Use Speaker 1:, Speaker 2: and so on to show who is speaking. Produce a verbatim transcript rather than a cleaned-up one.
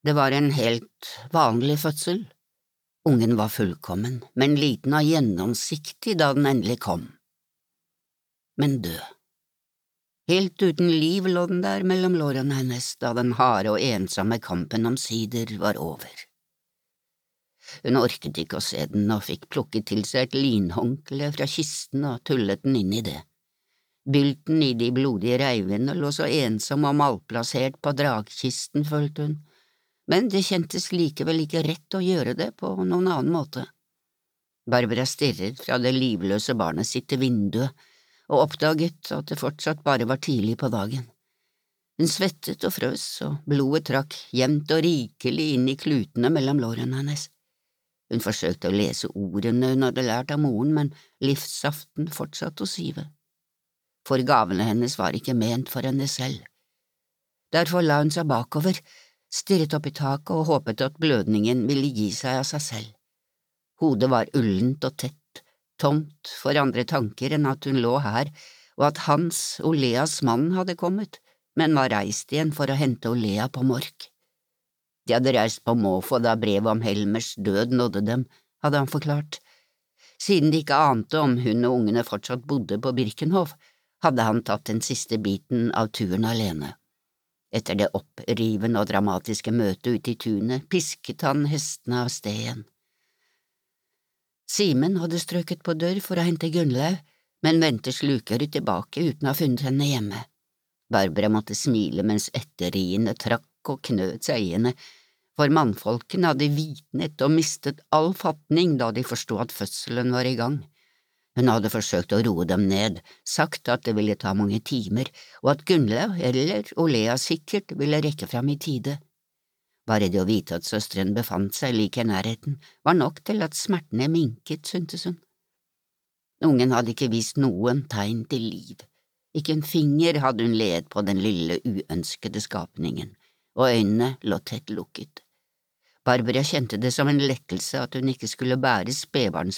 Speaker 1: Det var en helt vanlig fødsel. Ungen var fullkommen, men liten og gjennomsiktig da den endelig kom. Men død. Helt uten liv lå den der mellom lårene hennes da den harde og ensomme kampen omsider var over. Hun orket ikke å se den og fikk plukket til seg et linhåndkle fra kisten og tullet den inn i det. Bylten i de blodige reivene lå så ensom og malplassert på dragkisten, følte hun, men det kjentes likevel ikke rett å gjøre det på noen annen måte. Barbara stirret fra det livløse barnet sitt til vinduet, og oppdaget at det fortsatt bare var tidlig på dagen. Hun svettet og frøs, og blodet trakk jevnt og rikelig inn i klutene mellom lårene hennes. Hun forsøkte å lese ordene hun hadde lært av moren, men livssaften fortsatte å sive. For gavene hennes var ikke ment for henne selv. Derfor la hun seg bakover, stirret opp i taket og håpet at blødningen ville gi seg av seg selv. Hodet var ullent og tett, tomt for andre tanker enn at hun lå her, og at Hans, Oleas mann, hadde kommet, men var reist igjen for å hente Olea på Mork. De hadde reist på måfå da brevet om Helmers død nådde dem, hadde han forklart. Siden de ikke ante om hun og ungene fortsatt bodde på Birkenhof, hadde han tatt den siste biten av turen alene. Etter det opprivende og dramatiske møtet ute i tunet pisket han hestene av sted igjen. Simen hadde strøket på dør for å hente Gunnlaug, men vendte slukøret tilbake uten å ha funnet henne hjemme. Barbara måtte smile mens etterriene trakk og knøt seg i henne, for mannfolkene hadde vitnet og mistet all fatning da de forstod at fødselen var i gang. Hun hadde forsøkt å roe dem ned, sagt at det ville ta mange timer, og at Gunnlaug eller Olea sikkert ville rekke fram i tide. Bare det å vite at søsteren befant seg like i nærheten, var nok til at smertene minket, syntes hun. Ungen hadde ikke vist noen tegn til liv. Ikke en finger hadde hun leet på den lille uønskede skapningen, og øynene lå tett lukket. Barbara kjente det som en lettelse at hun ikke skulle bære spedbarnsbarnet